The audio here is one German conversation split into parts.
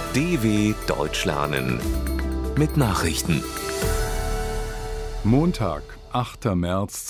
DW Deutsch lernen mit Nachrichten. Montag, 8. März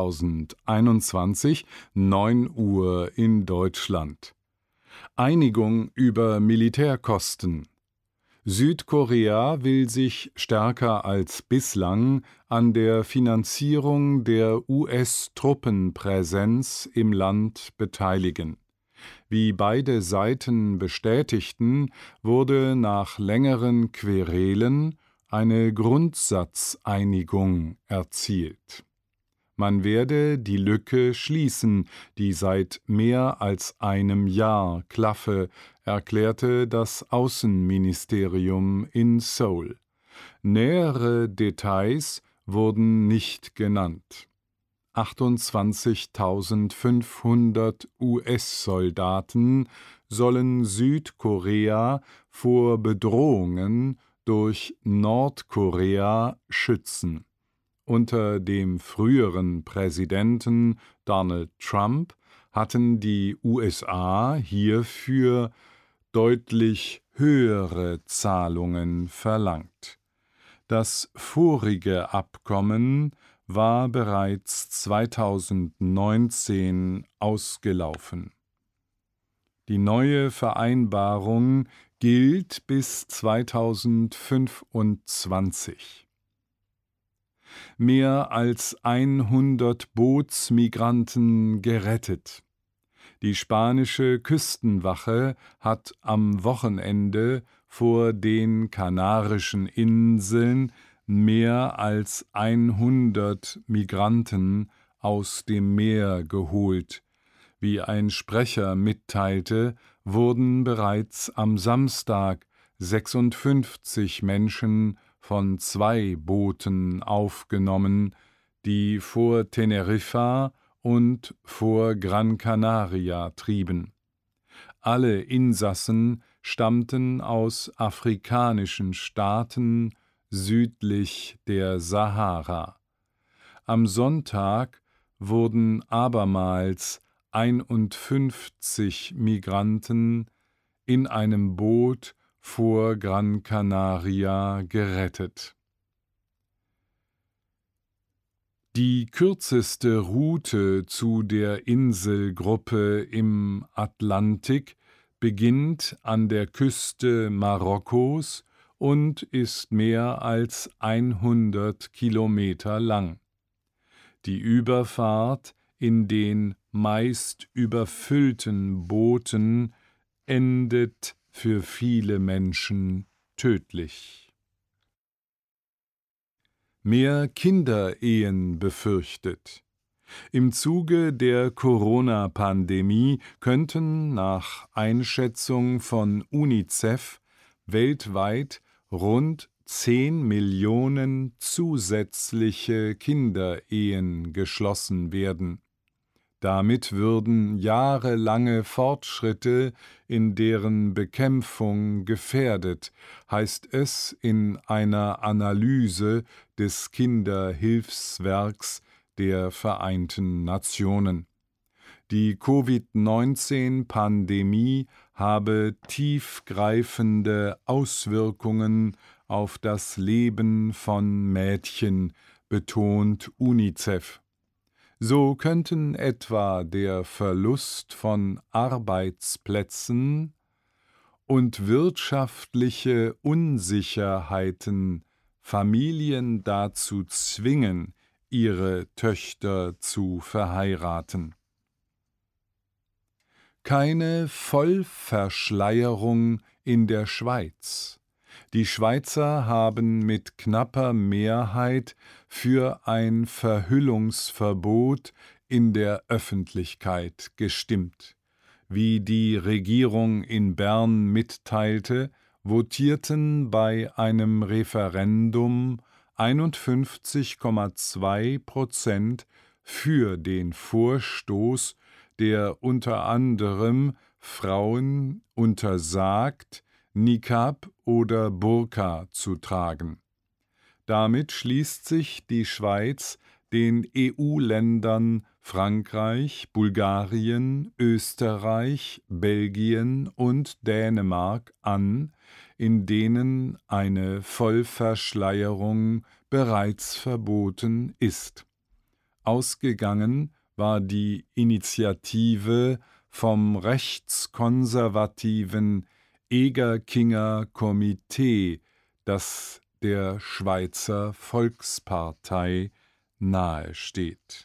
2021, 9 Uhr in Deutschland. Einigung über Militärkosten. Südkorea will sich stärker als bislang an der Finanzierung der US-Truppenpräsenz im Land beteiligen. Wie beide Seiten bestätigten, wurde nach längeren Querelen eine Grundsatzeinigung erzielt. Man werde die Lücke schließen, die seit mehr als einem Jahr klaffe, erklärte das Außenministerium in Seoul. Nähere Details wurden nicht genannt. 28.500 US-Soldaten sollen Südkorea vor Bedrohungen durch Nordkorea schützen. Unter dem früheren Präsidenten Donald Trump hatten die USA hierfür deutlich höhere Zahlungen verlangt. Das vorige Abkommen war bereits 2019 ausgelaufen. Die neue Vereinbarung gilt bis 2025. Mehr als 100 Bootsmigranten gerettet. Die spanische Küstenwache hat am Wochenende vor den Kanarischen Inseln mehr als 100 Migranten aus dem Meer geholt. Wie ein Sprecher mitteilte, wurden bereits am Samstag 56 Menschen von 2 Booten aufgenommen, die vor Teneriffa und vor Gran Canaria trieben. Alle Insassen stammten aus afrikanischen Staaten südlich der Sahara. Am Sonntag wurden abermals 51 Migranten in einem Boot vor Gran Canaria gerettet. Die kürzeste Route zu der Inselgruppe im Atlantik beginnt an der Küste Marokkos und ist mehr als 100 Kilometer lang. Die Überfahrt in den meist überfüllten Booten endet für viele Menschen tödlich. Mehr Kinderehen befürchtet. Im Zuge der Corona-Pandemie könnten nach Einschätzung von UNICEF weltweit rund 10 Millionen zusätzliche Kinderehen geschlossen werden. Damit würden jahrelange Fortschritte in deren Bekämpfung gefährdet, heißt es in einer Analyse des Kinderhilfswerks der Vereinten Nationen. Die Covid-19-Pandemie habe tiefgreifende Auswirkungen auf das Leben von Mädchen, betont UNICEF. So könnten etwa der Verlust von Arbeitsplätzen und wirtschaftliche Unsicherheiten Familien dazu zwingen, ihre Töchter zu verheiraten. Keine Vollverschleierung in der Schweiz. Die Schweizer haben mit knapper Mehrheit für ein Verhüllungsverbot in der Öffentlichkeit gestimmt. Wie die Regierung in Bern mitteilte, votierten bei einem Referendum 51,2% für den Vorstoß, der unter anderem Frauen untersagt, Niqab oder Burka zu tragen. Damit schließt sich die Schweiz den EU-Ländern Frankreich, Bulgarien, Österreich, Belgien und Dänemark an, in denen eine Vollverschleierung bereits verboten ist. Ausgegangen war die Initiative vom rechtskonservativen Egerkinger Komitee, das der Schweizer Volkspartei nahesteht.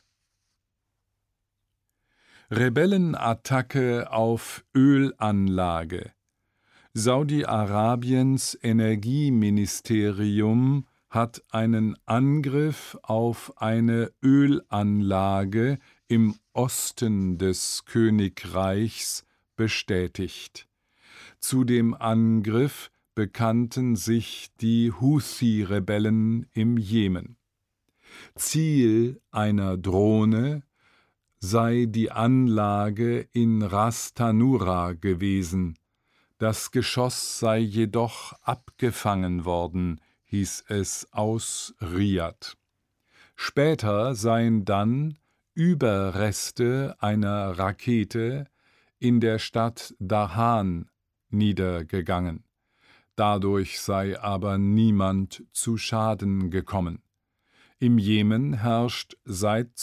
Rebellenattacke auf Ölanlage. Saudi-Arabiens Energieministerium hat einen Angriff auf eine Ölanlage im Osten des Königreichs bestätigt. Zu dem Angriff bekannten sich die Houthi-Rebellen im Jemen. Ziel einer Drohne sei die Anlage in Ras Tanura gewesen. Das Geschoss sei jedoch abgefangen worden, hieß es aus Riad. Später seien dann Überreste einer Rakete in der Stadt Dahan niedergegangen. Dadurch sei aber niemand zu Schaden gekommen. Im Jemen herrscht seit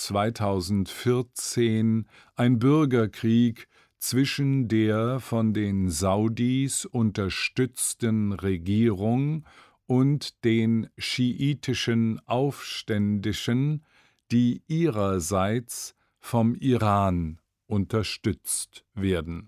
2014 ein Bürgerkrieg zwischen der von den Saudis unterstützten Regierung und den schiitischen Aufständischen, die ihrerseits vom Iran unterstützt werden.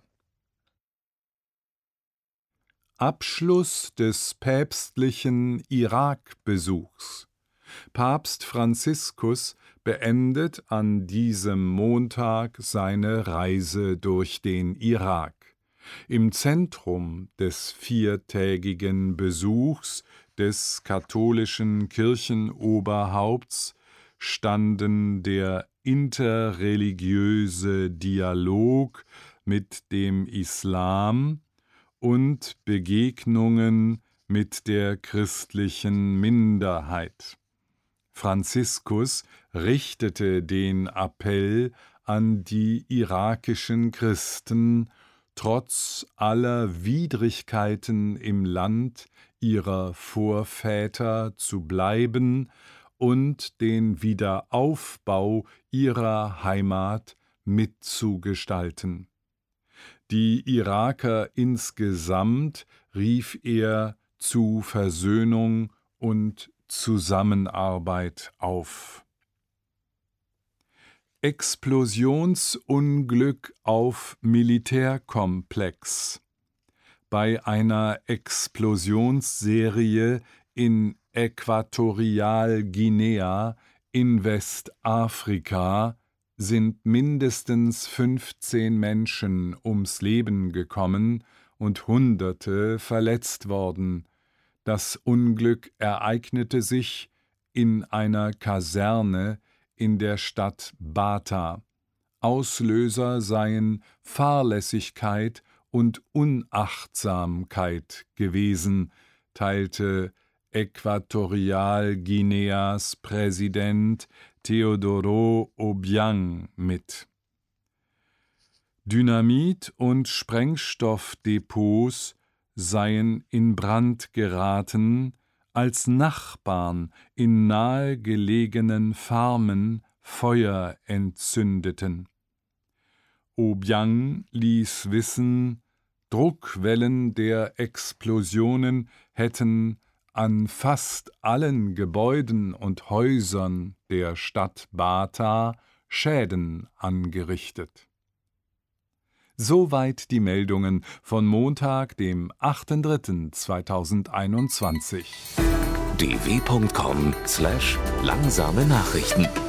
Abschluss des päpstlichen Irakbesuchs. Papst Franziskus beendet an diesem Montag seine Reise durch den Irak. Im Zentrum des viertägigen Besuchs des katholischen Kirchenoberhaupts standen der interreligiöse Dialog mit dem Islam und Begegnungen mit der christlichen Minderheit. Franziskus richtete den Appell an die irakischen Christen, trotz aller Widrigkeiten im Land ihrer Vorväter zu bleiben und den Wiederaufbau ihrer Heimat mitzugestalten. Die Iraker insgesamt rief er zu Versöhnung und Zusammenarbeit auf. Explosionsunglück auf Militärkomplex. Bei einer Explosionsserie in Äquatorialguinea in Westafrika sind mindestens 15 Menschen ums Leben gekommen und Hunderte verletzt worden. Das Unglück ereignete sich in einer Kaserne in der Stadt Bata. Auslöser seien Fahrlässigkeit und Unachtsamkeit gewesen, teilte Äquatorialguineas Präsident Teodoro Obiang mit. Dynamit- und Sprengstoffdepots seien in Brand geraten, als Nachbarn in nahegelegenen Farmen Feuer entzündeten. Obiang ließ wissen, Druckwellen der Explosionen hätten an fast allen Gebäuden und Häusern der Stadt Bata Schäden angerichtet. Soweit die Meldungen von Montag, dem 8.3.2021. dw.com/langsame Nachrichten